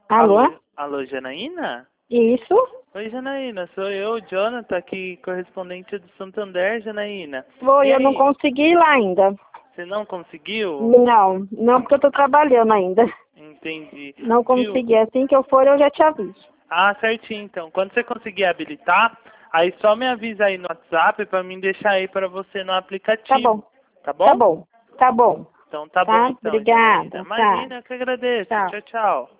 Alô? Alô, Janaína? Isso? Oi, Janaína, sou eu, Jonathan, aqui, correspondente do Santander, Janaína. Foi, E eu não aí, consegui ir lá ainda. você não conseguiu? Não, porque eu tô trabalhando ainda. Entendi. Não Viu? consegui. Assim que eu for, eu já te aviso. Ah, certinho, então. Quando você conseguir habilitar, aí só me avisa aí no WhatsApp pra mim deixar aí pra você no Tá bom, aplicativo. Tá tá bom? bom, tá bom. Então tá bom Tá? então, Janaína. Obrigada, tá. Imagina, eu que agradeço. Tchau. Tchau, tchau.